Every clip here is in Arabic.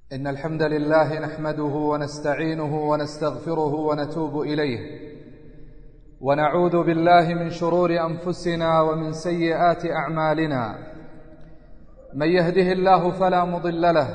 إن الحمد لله نحمده ونستعينه ونستغفره ونتوب إليه، ونعوذ بالله من شرور أنفسنا ومن سيئات أعمالنا. من يهده الله فلا مضل له،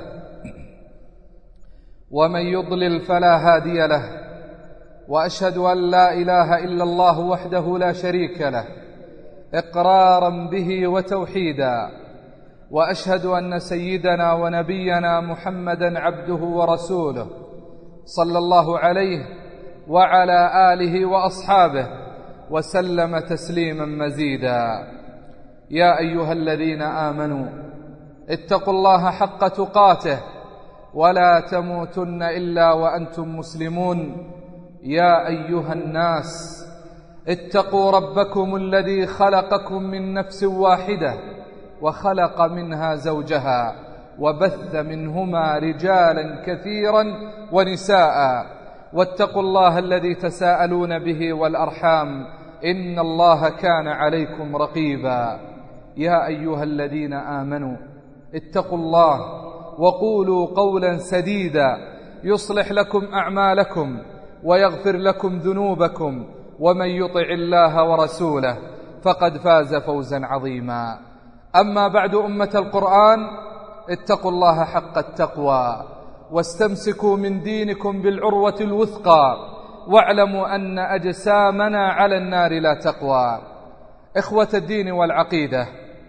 ومن يضلل فلا هادي له، وأشهد أن لا إله إلا الله وحده لا شريك له إقرارا به وتوحيدا، وأشهد أن سيدنا ونبينا محمدا عبده ورسوله صلى الله عليه وعلى آله وأصحابه وسلم تسليما مزيدا. يا أيها الذين آمنوا اتقوا الله حق تقاته ولا تموتن إلا وأنتم مسلمون. يا أيها الناس اتقوا ربكم الذي خلقكم من نفس واحدة وخلق منها زوجها وبث منهما رجالا كثيرا ونساء، واتقوا الله الذي تساءلون به والأرحام إن الله كان عليكم رقيبا. يا أيها الذين آمنوا اتقوا الله وقولوا قولا سديدا يصلح لكم أعمالكم ويغفر لكم ذنوبكم، ومن يطع الله ورسوله فقد فاز فوزا عظيما. أما بعد، أمة القرآن، اتقوا الله حق التقوى واستمسكوا من دينكم بالعروة الوثقى، واعلموا أن أجسامنا على النار لا تقوى. إخوة الدين والعقيدة،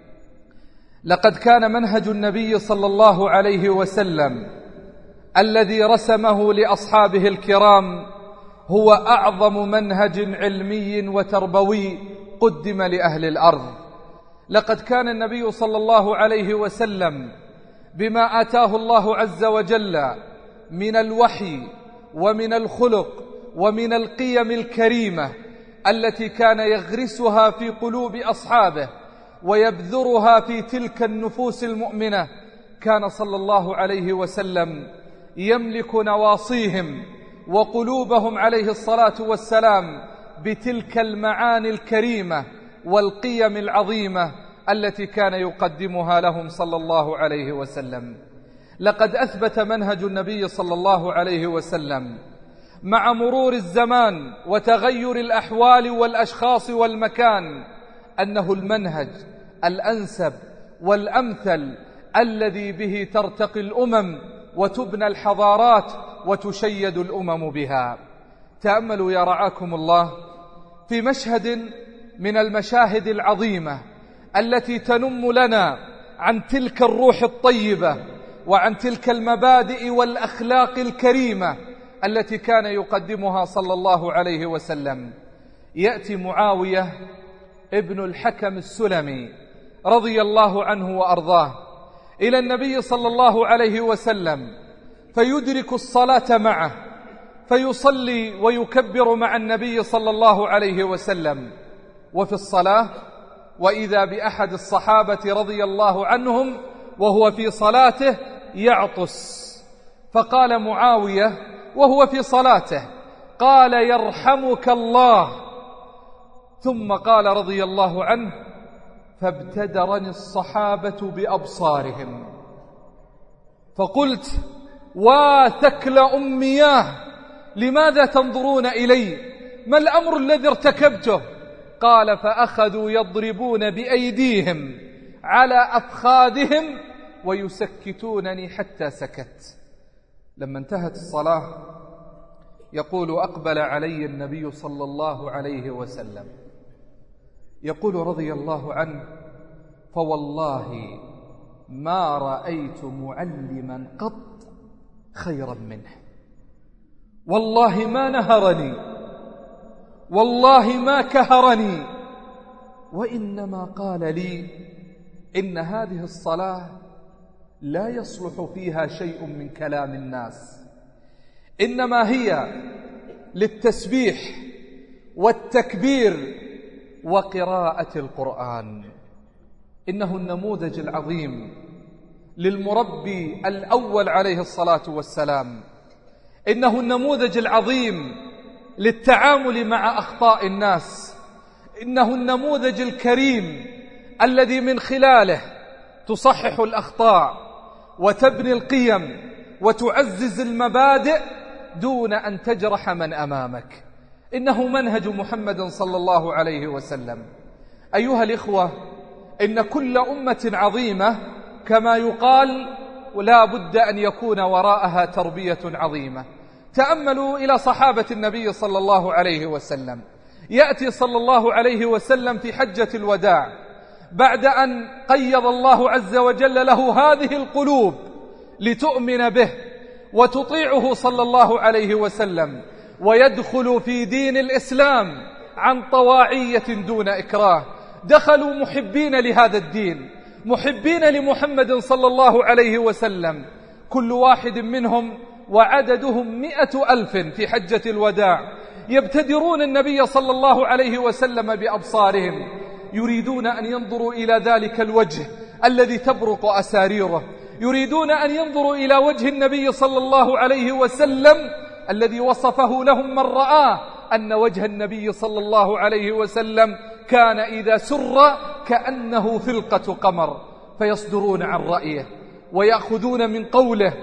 لقد كان منهج النبي صلى الله عليه وسلم الذي رسمه لأصحابه الكرام هو أعظم منهج علمي وتربوي قدم لأهل الأرض. لقد كان النبي صلى الله عليه وسلم بما آتاه الله عز وجل من الوحي ومن الخلق ومن القيم الكريمة التي كان يغرسها في قلوب أصحابه ويبذرها في تلك النفوس المؤمنة، كان صلى الله عليه وسلم يملك نواصيهم وقلوبهم عليه الصلاة والسلام بتلك المعاني الكريمة والقيم العظيمة التي كان يقدمها لهم صلى الله عليه وسلم. لقد أثبت منهج النبي صلى الله عليه وسلم مع مرور الزمان وتغير الأحوال والأشخاص والمكان أنه المنهج الأنسب والأمثل الذي به ترتقي الأمم وتبنى الحضارات وتشيد الأمم بها. تأملوا يا رعاكم الله في مشهد من المشاهد العظيمة التي تنم لنا عن تلك الروح الطيبة وعن تلك المبادئ والأخلاق الكريمة التي كان يقدمها صلى الله عليه وسلم. يأتي معاوية ابن الحكم السلمي رضي الله عنه وأرضاه إلى النبي صلى الله عليه وسلم فيدرك الصلاة معه، فيصلي ويكبر مع النبي صلى الله عليه وسلم. وفي الصلاة وإذا بأحد الصحابة رضي الله عنهم وهو في صلاته يعطس، فقال معاوية وهو في صلاته، قال: يرحمك الله. ثم قال رضي الله عنه: فابتدرني الصحابة بأبصارهم، فقلت: واثكل أمياه، لماذا تنظرون إلي؟ ما الأمر الذي ارتكبته؟ قال: فأخذوا يضربون بأيديهم على أفخاذهم ويسكتونني حتى سكت. لما انتهت الصلاة يقول: أقبل علي النبي صلى الله عليه وسلم يقول رضي الله عنه: فوالله ما رأيت معلما قط خيرا منه، والله ما نهرني، والله ما كهرني، وإنما قال لي: إن هذه الصلاة لا يصلح فيها شيء من كلام الناس، إنما هي للتسبيح والتكبير وقراءة القرآن. إنه النموذج العظيم للمربي الأول عليه الصلاة والسلام، إنه النموذج العظيم للتعامل مع أخطاء الناس، إنه النموذج الكريم الذي من خلاله تصحح الأخطاء وتبني القيم وتعزز المبادئ دون أن تجرح من أمامك. إنه منهج محمد صلى الله عليه وسلم. أيها الإخوة، إن كل أمة عظيمة كما يقال لا بد أن يكون وراءها تربية عظيمة. تأملوا إلى صحابة النبي صلى الله عليه وسلم. يأتي صلى الله عليه وسلم في حجة الوداع بعد أن قيض الله عز وجل له هذه القلوب لتؤمن به وتطيعه صلى الله عليه وسلم، ويدخل في دين الإسلام عن طواعية دون إكراه. دخلوا محبين لهذا الدين، محبين لمحمد صلى الله عليه وسلم، كل واحد منهم وعددهم 100,000 في حجة الوداع، يبتدرون النبي صلى الله عليه وسلم بأبصارهم، يريدون أن ينظروا إلى ذلك الوجه الذي تبرق أساريره، يريدون أن ينظروا إلى وجه النبي صلى الله عليه وسلم الذي وصفه لهم من رآه أن وجه النبي صلى الله عليه وسلم كان إذا سر كأنه فلقة قمر، فيصدرون عن رأيه ويأخذون من قوله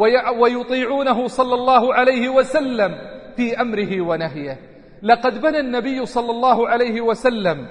ويطيعونه صلى الله عليه وسلم في أمره ونهيه. لقد بنى النبي صلى الله عليه وسلم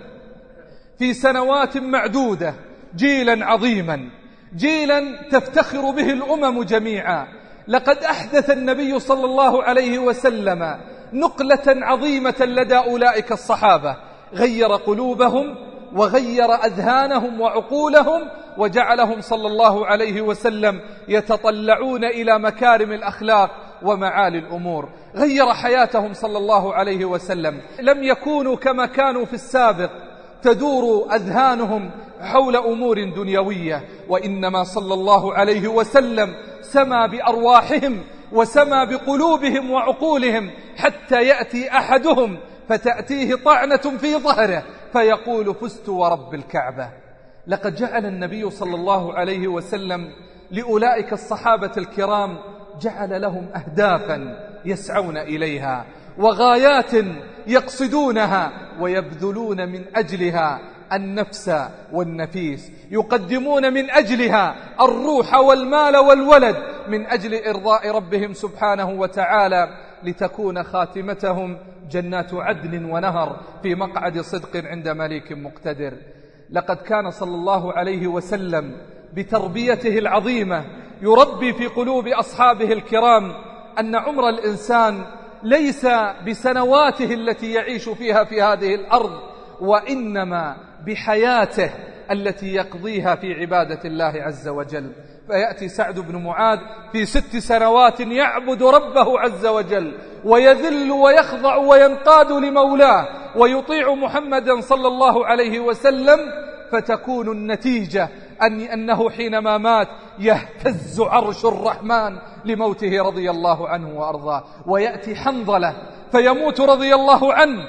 في سنوات معدودة جيلا عظيما، جيلا تفتخر به الأمم جميعا. لقد أحدث النبي صلى الله عليه وسلم نقلة عظيمة لدى أولئك الصحابة، غير قلوبهم وغير أذهانهم وعقولهم، وجعلهم صلى الله عليه وسلم يتطلعون إلى مكارم الأخلاق ومعالي الأمور. غير حياتهم صلى الله عليه وسلم، لم يكونوا كما كانوا في السابق تدور أذهانهم حول أمور دنيوية، وإنما صلى الله عليه وسلم سما بأرواحهم وسما بقلوبهم وعقولهم، حتى يأتي أحدهم فتأتيه طعنة في ظهره فيقول فزت ورب الكعبة. لقد جعل النبي صلى الله عليه وسلم لأولئك الصحابة الكرام جعل لهم أهدافا يسعون إليها وغايات يقصدونها ويبذلون من أجلها النفس والنفيس، يقدمون من أجلها الروح والمال والولد من أجل إرضاء ربهم سبحانه وتعالى، لتكون خاتمتهم جنات عدن ونهر في مقعد صدق عند مليك مقتدر. لقد كان صلى الله عليه وسلم بتربيته العظيمة يربي في قلوب أصحابه الكرام أن عمر الإنسان ليس بسنواته التي يعيش فيها في هذه الأرض، وإنما بحياته التي يقضيها في عبادة الله عز وجل. فيأتي سعد بن معاذ في 6 سنوات يعبد ربه عز وجل ويذل ويخضع وينقاد لمولاه ويطيع محمدا صلى الله عليه وسلم، فتكون النتيجة أنه حينما مات يهتز عرش الرحمن لموته رضي الله عنه وأرضاه. ويأتي حنظلة فيموت رضي الله عنه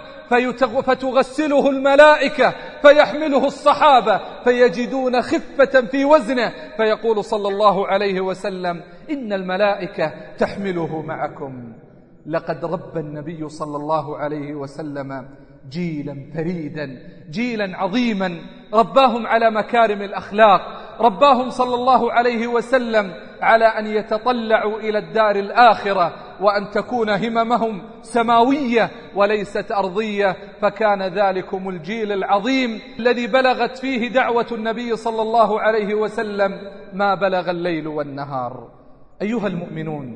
فتغسله الملائكة فيحمله الصحابة فيجدون خفة في وزنه، فيقول صلى الله عليه وسلم إن الملائكة تحمله معكم. لقد ربى النبي صلى الله عليه وسلم جيلا فريدا، جيلا عظيما، رباهم على مكارم الأخلاق، رباهم صلى الله عليه وسلم على أن يتطلعوا إلى الدار الآخرة وأن تكون هممهم سماوية وليست أرضية. فكان ذلكم الجيل العظيم الذي بلغت فيه دعوة النبي صلى الله عليه وسلم ما بلغ الليل والنهار. أيها المؤمنون،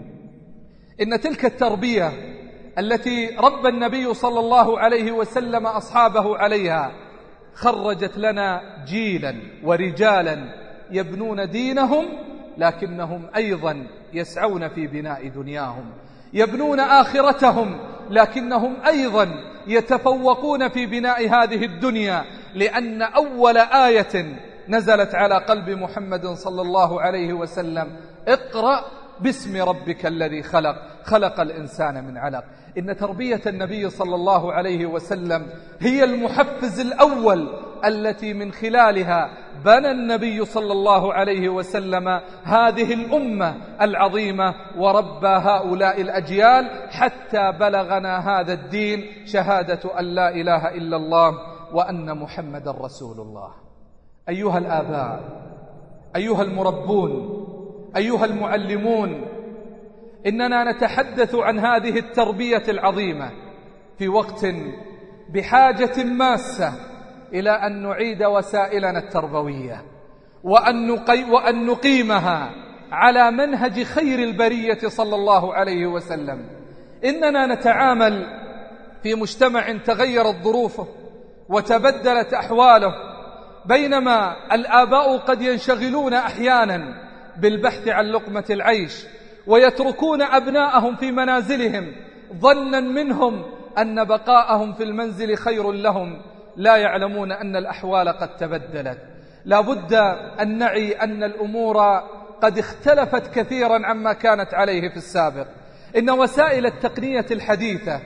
إن تلك التربية التي ربى النبي صلى الله عليه وسلم أصحابه عليها خرجت لنا جيلا ورجالا يبنون دينهم، لكنهم أيضا يسعون في بناء دنياهم، يبنون آخرتهم، لكنهم أيضا يتفوقون في بناء هذه الدنيا، لأن أول آية نزلت على قلب محمد صلى الله عليه وسلم اقرأ باسم ربك الذي خلق، خلق الإنسان من علق. إن تربية النبي صلى الله عليه وسلم هي المحفز الأول التي من خلالها بنى النبي صلى الله عليه وسلم هذه الأمة العظيمة وربى هؤلاء الأجيال حتى بلغنا هذا الدين، شهادة أن لا إله إلا الله وأن محمد رسول الله. أيها الآباء، أيها المربون، أيها المعلمون، إننا نتحدث عن هذه التربية العظيمة في وقت بحاجة ماسة إلى أن نعيد وسائلنا التربوية وأن نقيمها على منهج خير البرية صلى الله عليه وسلم. إننا نتعامل في مجتمع تغيرت ظروفه وتبدلت أحواله، بينما الآباء قد ينشغلون أحيانا بالبحث عن لقمة العيش ويتركون أبناءهم في منازلهم ظنا منهم أن بقاءهم في المنزل خير لهم، لا يعلمون أن الأحوال قد تبدلت. لا بد أن نعي أن الأمور قد اختلفت كثيرا عما كانت عليه في السابق. إن وسائل التقنية الحديثة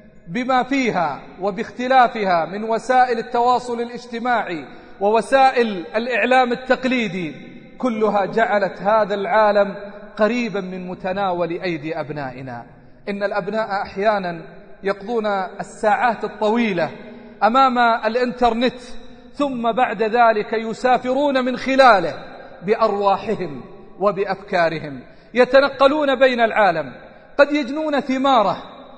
بما فيها وباختلافها من وسائل التواصل الاجتماعي ووسائل الإعلام التقليدي كلها جعلت هذا العالم قريبا من متناول أيدي أبنائنا. إن الأبناء أحيانا يقضون الساعات الطويلة أمام الإنترنت، ثم بعد ذلك يسافرون من خلاله بأرواحهم وبأفكارهم، يتنقلون بين العالم، قد يجنون ثماره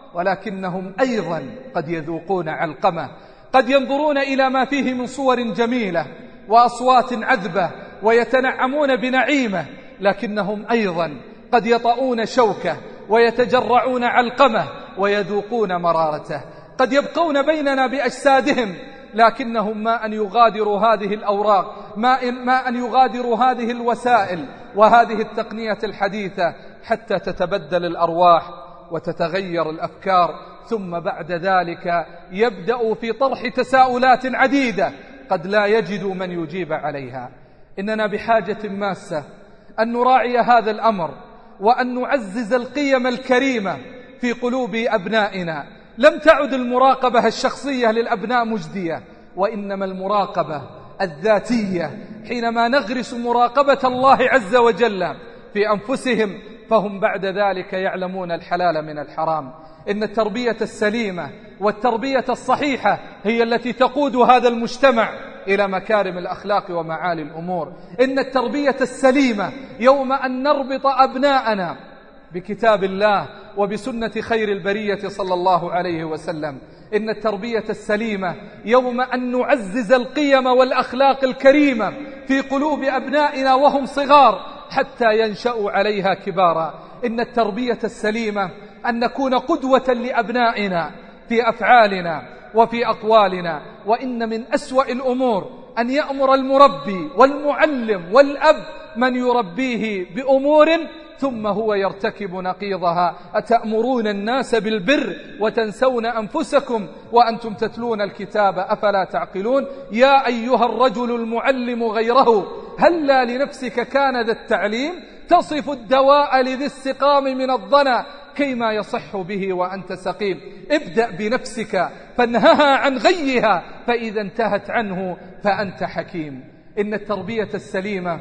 ولكنهم أيضا قد يذوقون علقمه، قد ينظرون إلى ما فيه من صور جميلة وأصوات عذبة ويتنعمون بنعيمه، لكنهم أيضا قد يطؤون شوكه ويتجرعون علقمه ويذوقون مرارته. قد يبقون بيننا بأجسادهم لكنهم ما أن يغادروا هذه الأوراق، ما أن يغادروا هذه الوسائل وهذه التقنية الحديثة حتى تتبدل الأرواح وتتغير الأفكار، ثم بعد ذلك يبدأ في طرح تساؤلات عديدة قد لا يجدوا من يجيب عليها. إننا بحاجة ماسة أن نراعي هذا الأمر وأن نعزز القيم الكريمة في قلوب أبنائنا. لم تعد المراقبة الشخصية للأبناء مجدية، وإنما المراقبة الذاتية. حينما نغرس مراقبة الله عز وجل في أنفسهم فهم بعد ذلك يعلمون الحلال من الحرام. إن التربية السليمة والتربية الصحيحة هي التي تقود هذا المجتمع إلى مكارم الأخلاق ومعالي الأمور. إن التربية السليمة يوم أن نربط أبناءنا بكتاب الله وبسنة خير البرية صلى الله عليه وسلم. إن التربية السليمة يوم أن نعزز القيم والأخلاق الكريمة في قلوب أبنائنا وهم صغار حتى ينشأوا عليها كبارا. إن التربية السليمة أن نكون قدوة لأبنائنا في أفعالنا وفي أقوالنا. وإن من أسوأ الأمور أن يأمر المربي والمعلم والأب من يربيه بأمور ثم هو يرتكب نقيضها. أتأمرون الناس بالبر وتنسون أنفسكم وأنتم تتلون الكتاب أفلا تعقلون. يا أيها الرجل المعلم غيره هلا لنفسك كان ذا التعليم تصف الدواء لذي السقام من الضنا كيما يصح به وأنت سقيم. ابدأ بنفسك فانهها عن غيها فإذا انتهت عنه فأنت حكيم. إن التربية السليمة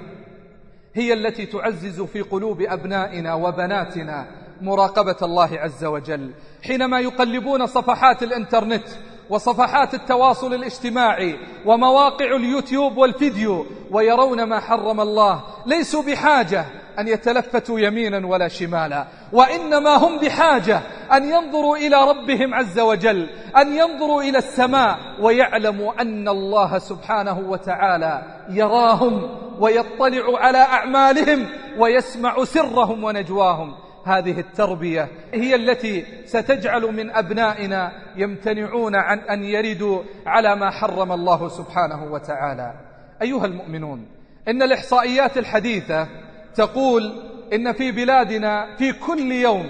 هي التي تعزز في قلوب أبنائنا وبناتنا مراقبة الله عز وجل. حينما يقلبون صفحات الإنترنت وصفحات التواصل الاجتماعي ومواقع اليوتيوب والفيديو ويرون ما حرم الله، ليسوا بحاجة أن يتلفتوا يمينا ولا شمالا، وإنما هم بحاجة أن ينظروا إلى ربهم عز وجل، أن ينظروا إلى السماء ويعلموا أن الله سبحانه وتعالى يراهم ويطلع على أعمالهم ويسمع سرهم ونجواهم. هذه التربية هي التي ستجعل من أبنائنا يمتنعون عن أن يردوا على ما حرم الله سبحانه وتعالى. أيها المؤمنون، إن الإحصائيات الحديثة تقول إن في بلادنا في كل يوم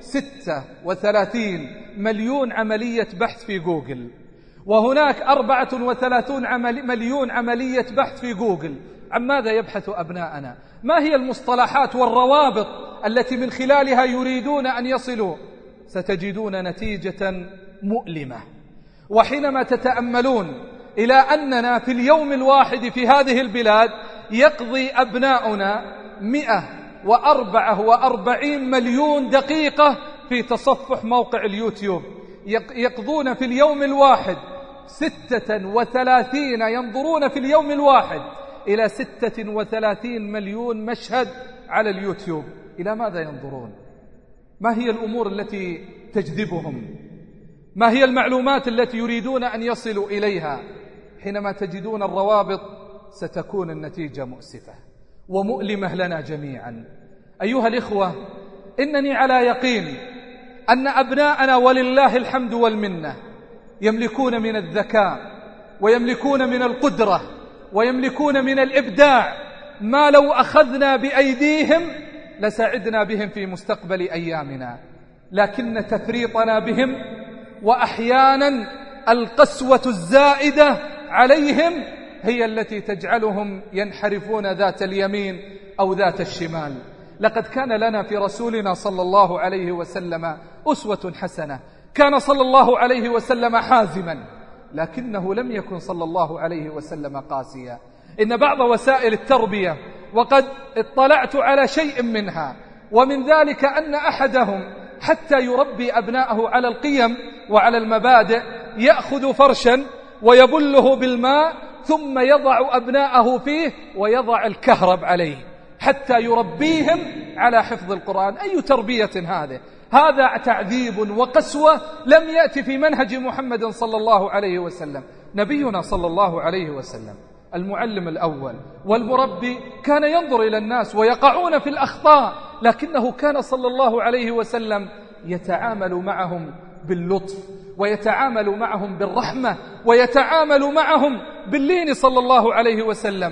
36 مليون عملية بحث في جوجل، وهناك 34 مليون عملية بحث في جوجل. عن ماذا يبحث أبناءنا؟ ما هي المصطلحات والروابط التي من خلالها يريدون أن يصلوا؟ ستجدون نتيجة مؤلمة. وحينما تتأملون إلى أننا في اليوم الواحد في هذه البلاد يقضي أبناؤنا 144 مليون دقيقة في تصفح موقع اليوتيوب، يقضون في اليوم الواحد 36 ينظرون في اليوم الواحد إلى 36 مليون مشهد على اليوتيوب. إلى ماذا ينظرون؟ ما هي الأمور التي تجذبهم؟ ما هي المعلومات التي يريدون أن يصلوا إليها؟ حينما تجدون الروابط ستكون النتيجة مؤسفة ومؤلمة لنا جميعا. أيها الإخوة، إنني على يقين أن أبناءنا ولله الحمد والمنة يملكون من الذكاء ويملكون من القدرة ويملكون من الإبداع ما لو أخذنا بأيديهم لساعدنا بهم في مستقبل أيامنا، لكن تفريطنا بهم وأحيانا القسوة الزائدة عليهم هي التي تجعلهم ينحرفون ذات اليمين أو ذات الشمال. لقد كان لنا في رسولنا صلى الله عليه وسلم أسوة حسنة. كان صلى الله عليه وسلم حازما، لكنه لم يكن صلى الله عليه وسلم قاسيا. إن بعض وسائل التربية وقد اطلعت على شيء منها، ومن ذلك أن أحدهم حتى يربي أبناءه على القيم وعلى المبادئ يأخذ فرشا ويبله بالماء ثم يضع أبناءه فيه ويضع الكهرب عليه حتى يربيهم على حفظ القرآن. أي تربية هذه؟ هذا تعذيب وقسوة لم يأتي في منهج محمد صلى الله عليه وسلم. نبينا صلى الله عليه وسلم المعلم الأول والمربي كان ينظر إلى الناس ويقعون في الأخطاء، لكنه كان صلى الله عليه وسلم يتعامل معهم باللطف ويتعامل معهم بالرحمة ويتعامل معهم باللين صلى الله عليه وسلم.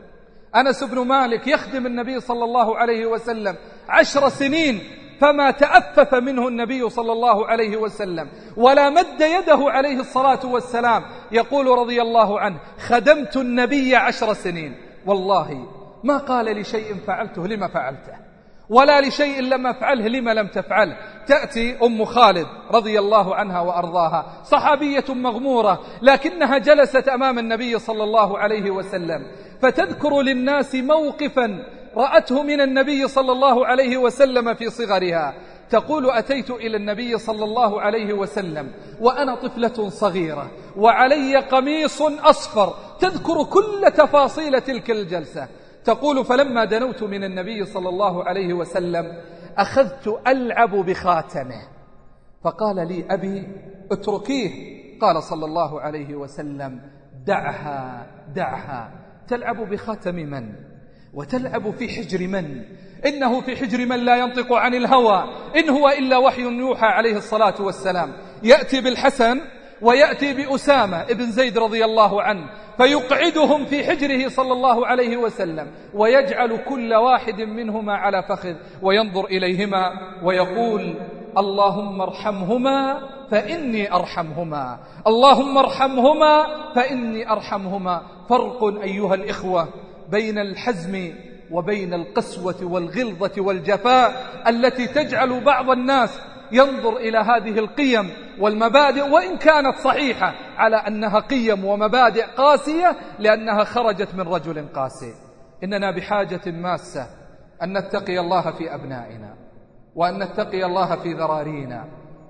أنس بن مالك يخدم النبي صلى الله عليه وسلم 10 سنين، فما تأفف منه النبي صلى الله عليه وسلم ولا مد يده عليه الصلاة والسلام. يقول رضي الله عنه: خدمت النبي 10 سنين والله ما قال لشيء فعلته لما فعلته، ولا لشيء لم أفعله لما لم تفعله. تأتي أم خالد رضي الله عنها وأرضاها، صحابية مغمورة، لكنها جلست أمام النبي صلى الله عليه وسلم فتذكر للناس موقفا رأته من النبي صلى الله عليه وسلم في صغرها. تقول: أتيت إلى النبي صلى الله عليه وسلم وأنا طفلة صغيرة وعلي قميص أصفر. تذكر كل تفاصيل تلك الجلسة. تقول: فلما دنوت من النبي صلى الله عليه وسلم أخذت ألعب بخاتمه، فقال لي أبي: اتركيه. قال صلى الله عليه وسلم: دعها دعها، تلعب بخاتم من؟ وتلعب في حجر من؟ إنه في حجر من لا ينطق عن الهوى إن هو إلا وحي يوحى عليه الصلاة والسلام. يأتي بالحسن ويأتي بأسامة ابن زيد رضي الله عنه فيقعدهم في حجره صلى الله عليه وسلم ويجعل كل واحد منهما على فخذ وينظر إليهما ويقول: اللهم ارحمهما فإني أرحمهما، اللهم ارحمهما فإني أرحمهما. فرق أيها الإخوة بين الحزم وبين القسوة والغلظة والجفاء التي تجعل بعض الناس ينظر إلى هذه القيم والمبادئ وإن كانت صحيحة على أنها قيم ومبادئ قاسية لأنها خرجت من رجل قاسي. إننا بحاجة ماسة أن نتقي الله في أبنائنا وأن نتقي الله في ذرارينا.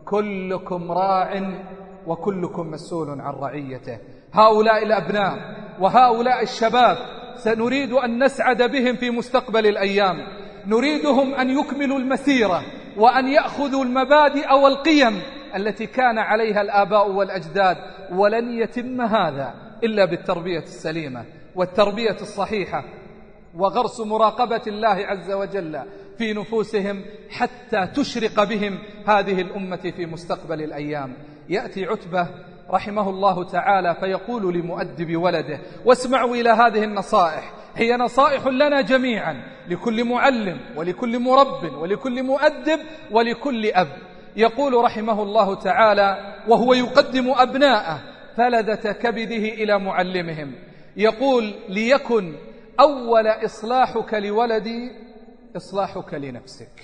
كلكم راع وكلكم مسؤول عن رعيته. هؤلاء الأبناء وهؤلاء الشباب سنريد أن نسعد بهم في مستقبل الأيام. نريدهم أن يكملوا المسيرة وأن يأخذوا المبادئ والقيم التي كان عليها الآباء والأجداد، ولن يتم هذا إلا بالتربية السليمة والتربية الصحيحة وغرس مراقبة الله عز وجل في نفوسهم حتى تشرق بهم هذه الأمة في مستقبل الأيام. يأتي عتبة رحمه الله تعالى فيقول لمؤدب ولده، واسمعوا إلى هذه النصائح، هي نصائح لنا جميعا، لكل معلم ولكل مرب ولكل مؤدب ولكل أب. يقول رحمه الله تعالى وهو يقدم أبناءه فلذة كبده إلى معلمهم، يقول: ليكن أول إصلاحك لولدي إصلاحك لنفسك،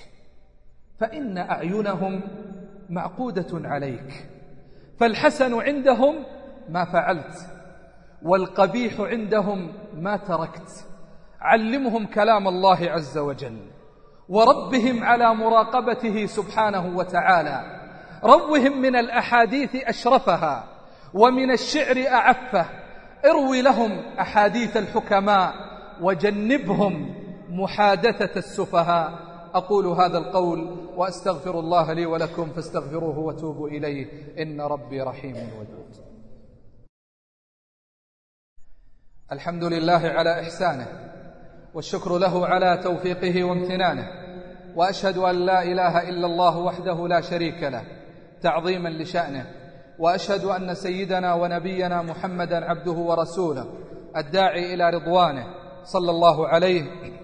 فإن أعينهم معقودة عليك، فالحسن عندهم ما فعلت والقبيح عندهم ما تركت. علمهم كلام الله عز وجل وربهم على مراقبته سبحانه وتعالى. روهم من الأحاديث أشرفها ومن الشعر أعفه. اروي لهم أحاديث الحكماء وجنبهم محادثة السفهاء. أقول هذا القول وأستغفر الله لي ولكم فاستغفروه وتوبوا إليه إن ربي رحيم ودود. الحمد لله على إحسانه، والشكر له على توفيقه وامتنانه، وأشهد أن لا إله إلا الله وحده لا شريك له تعظيما لشأنه، وأشهد أن سيدنا ونبينا محمدا عبده ورسوله الداعي إلى رضوانه صلى الله عليه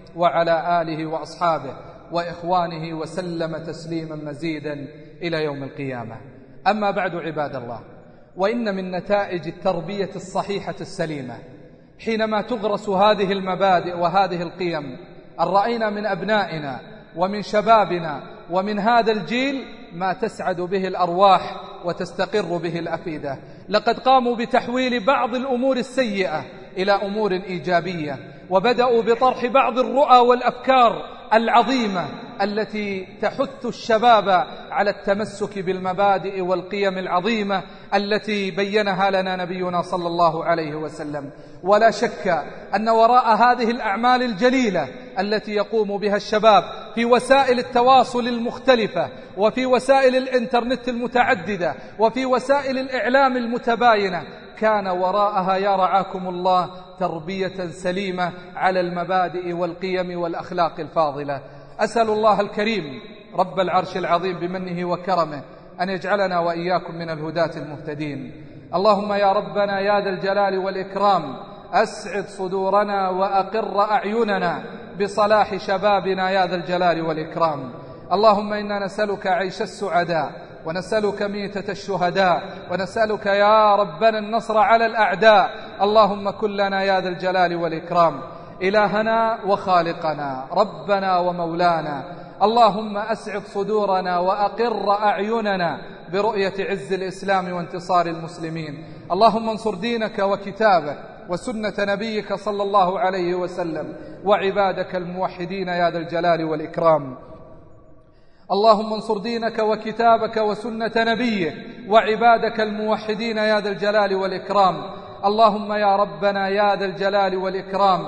وعلى آله وأصحابه وإخوانه وسلم تسليما مزيدا إلى يوم القيامة. أما بعد عباد الله، وإن من نتائج التربية الصحيحة السليمة حينما تغرس هذه المبادئ وهذه القيم أن رأينا من أبنائنا ومن شبابنا ومن هذا الجيل ما تسعد به الأرواح وتستقر به الأفئدة. لقد قاموا بتحويل بعض الأمور السيئة إلى أمور إيجابية، وبدأوا بطرح بعض الرؤى والأفكار العظيمة التي تحث الشباب على التمسك بالمبادئ والقيم العظيمة التي بينها لنا نبينا صلى الله عليه وسلم. ولا شك أن وراء هذه الأعمال الجليلة التي يقوم بها الشباب في وسائل التواصل المختلفة وفي وسائل الإنترنت المتعددة وفي وسائل الإعلام المتباينة كان وراءها يا رعاكم الله تربية سليمة على المبادئ والقيم والأخلاق الفاضلة. أسأل الله الكريم رب العرش العظيم بمنه وكرمه أن يجعلنا وإياكم من الهداة المهتدين. اللهم يا ربنا يا ذا الجلال والإكرام أسعد صدورنا وأقر أعيننا بصلاح شبابنا يا ذا الجلال والإكرام. اللهم إنا نسألك عيش السعداء، ونسألك ميتة الشهداء، ونسألك يا ربنا النصر على الأعداء. اللهم كن لنا يا ذا الجلال والإكرام إلهنا وخالقنا ربنا ومولانا. اللهم أسعد صدورنا وأقر أعيننا برؤية عز الإسلام وانتصار المسلمين. اللهم انصر دينك وكتابك وسنة نبيك صلى الله عليه وسلم وعبادك الموحدين يا ذا الجلال والإكرام. اللهم انصر دينك وكتابك وسنة نبيك وعبادك الموحدين يا ذا الجلال والإكرام. اللهم يا ربنا يا ذا الجلال والإكرام،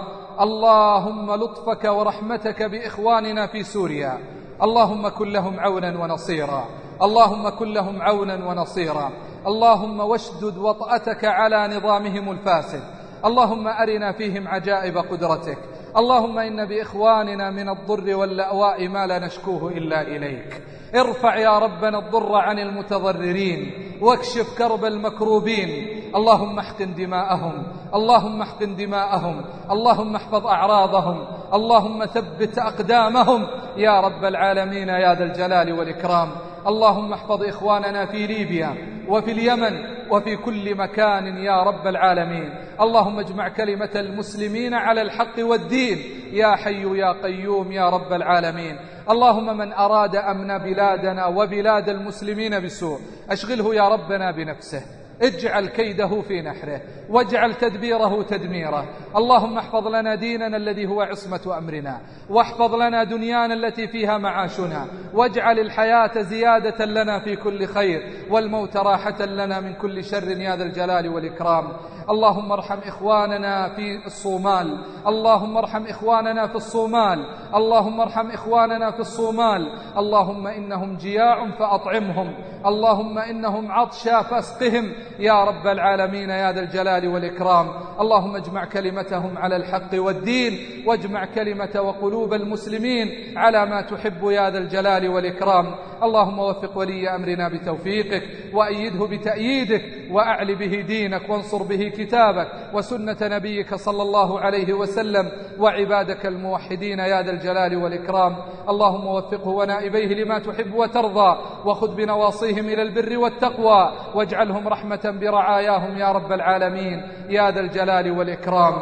اللهم لطفك ورحمتك بإخواننا في سوريا، اللهم كن لهم عونا ونصيرا، اللهم كن لهم عونا ونصيرا. اللهم واشدد وطأتك على نظامهم الفاسد، اللهم أرنا فيهم عجائب قدرتك. اللهم إن بإخواننا من الضر واللأواء ما لا نشكوه إلا إليك. ارفع يا ربنا الضر عن المتضررين واكشف كرب المكروبين. اللهم احقن دماءهم، اللهم احقن دماءهم، اللهم احفظ أعراضهم، اللهم ثبت أقدامهم يا رب العالمين يا ذا الجلال والإكرام. اللهم احفظ إخواننا في ليبيا وفي اليمن وفي كل مكان يا رب العالمين. اللهم اجمع كلمة المسلمين على الحق والدين يا حي يا قيوم يا رب العالمين. اللهم من أراد أمن بلادنا وبلاد المسلمين بسوء أشغله يا ربنا بنفسه، اجعل كيده في نحره واجعل تدبيره تدميره. اللهم احفظ لنا ديننا الذي هو عصمة أمرنا، واحفظ لنا دنيانا التي فيها معاشنا، واجعل الحياة زيادة لنا في كل خير والموت راحة لنا من كل شر يا ذا الجلال والإكرام. اللهم ارحم إخواننا في الصومال، اللهم ارحم إخواننا في الصومال، اللهم ارحم إخواننا في الصومال. اللهم إنهم جياع فأطعمهم، اللهم إنهم عطشا فاسقهم يا رب العالمين يا ذا الجلال والإكرام. اللهم اجمع كلمتهم على الحق والدين، واجمع كلمة وقلوب المسلمين على ما تحب يا ذا الجلال والإكرام. اللهم وفق ولي أمرنا بتوفيقك، وأيده بتأييدك، وأعل به دينك، وانصر به كتابك وسنة نبيك صلى الله عليه وسلم وعبادك الموحدين يا ذا الجلال والإكرام. اللهم وفقه ونائبيه لما تحب وترضى، وخذ بنواصيهم إلى البر والتقوى، واجعلهم رحمة برعاياهم يا رب العالمين يا ذا الجلال والإكرام.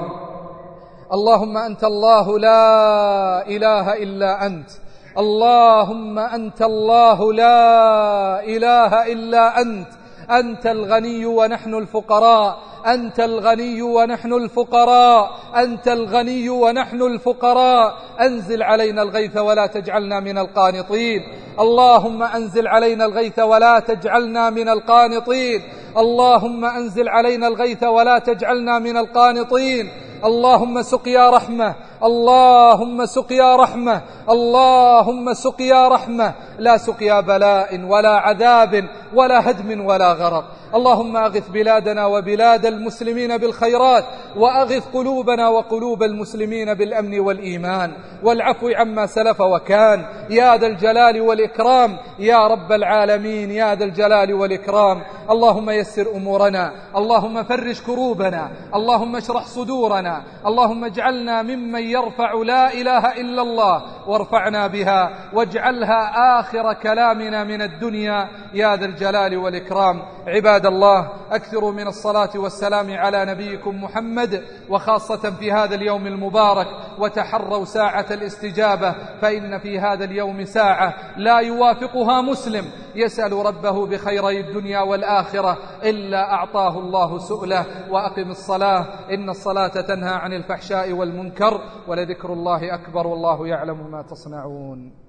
اللهم أنت الله لا إله إلا أنت، اللهم أنت الله لا إله إلا أنت، أنت الغني ونحن الفقراء، أنت الغني ونحن الفقراء، أنت الغني ونحن الفقراء. أنزل علينا الغيث ولا تجعلنا من القانطين، اللهم أنزل علينا الغيث ولا تجعلنا من القانطين، اللهم أنزل علينا الغيث ولا تجعلنا من القانطين. اللهم سقيا رحمة، اللهم سقيا رحمة، اللهم سقيا رحمة، لا سقيا بلاء ولا عذاب ولا هدم ولا غرق. اللهم أغث بلادنا وبلاد المسلمين بالخيرات، وأغث قلوبنا وقلوب المسلمين بالأمن والإيمان والعفو عما سلف وكان، يا ذا الجلال والإكرام يا رب العالمين، يا ذا الجلال والإكرام. اللهم يسر أمورنا، اللهم فرج كروبنا، اللهم اشرح صدورنا، اللهم اجعلنا ممن يرفع لا إله إلا الله وارفعنا بها، واجعلها آخر كلامنا من الدنيا يا ذا الجلال والإكرام. عباد الله، أكثروا من الصلاة والسلام على نبيكم محمد، وخاصة في هذا اليوم المبارك، وتحروا ساعة الاستجابة، فإن في هذا اليوم ساعة لا يوافقها مسلم يسأل ربه بخيري الدنيا والآخرة إلا أعطاه الله سؤله. وأقم الصلاة، إن الصلاة تنهى عن الفحشاء والمنكر، ولذكر الله أكبر، والله يعلم ما تصنعون.